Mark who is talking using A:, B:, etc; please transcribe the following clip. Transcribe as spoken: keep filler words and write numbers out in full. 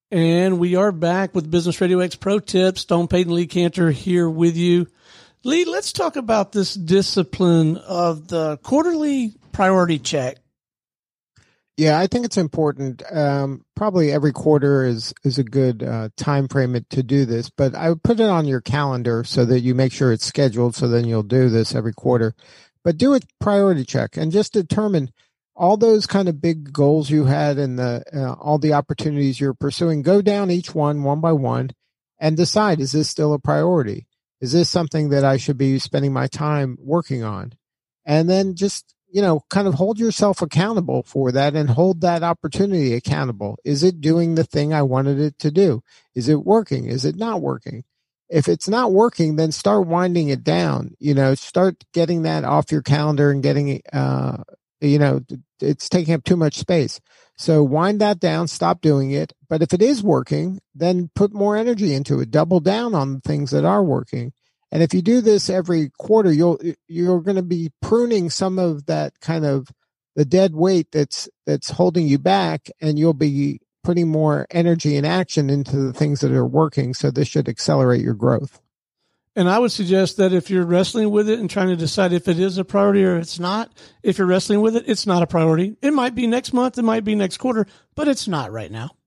A: And we are back with Business Radio X Pro Tips. Stone Payton, Lee Cantor here with you. Lee, let's talk about this discipline of the quarterly priority check.
B: Yeah, I think it's important. Um, probably every quarter is is a good uh, time frame to do this, but I would put it on your calendar so that you make sure it's scheduled, so then you'll do this every quarter. But do a priority check and just determine all those kind of big goals you had and the uh, all the opportunities you're pursuing. Go down each one, one by one, and decide, is this still a priority? Is this something that I should be spending my time working on? And then just, you know, kind of hold yourself accountable for that and hold that opportunity accountable. Is it doing the thing I wanted it to do? Is it working? Is it not working? If it's not working, then start winding it down. You know, start getting that off your calendar and getting, uh, you know, it's taking up too much space. So wind that down, stop doing it. But if it is working, then put more energy into it. Double down on the things that are working. And if you do this every quarter, you'll, you're going to be pruning some of that kind of the dead weight that's, that's holding you back, and you'll be putting more energy and action into the things that are working. So this should accelerate your growth.
A: And I would suggest that if you're wrestling with it and trying to decide if it is a priority or it's not, if you're wrestling with it, it's not a priority. It might be next month, it might be next quarter, but it's not right now.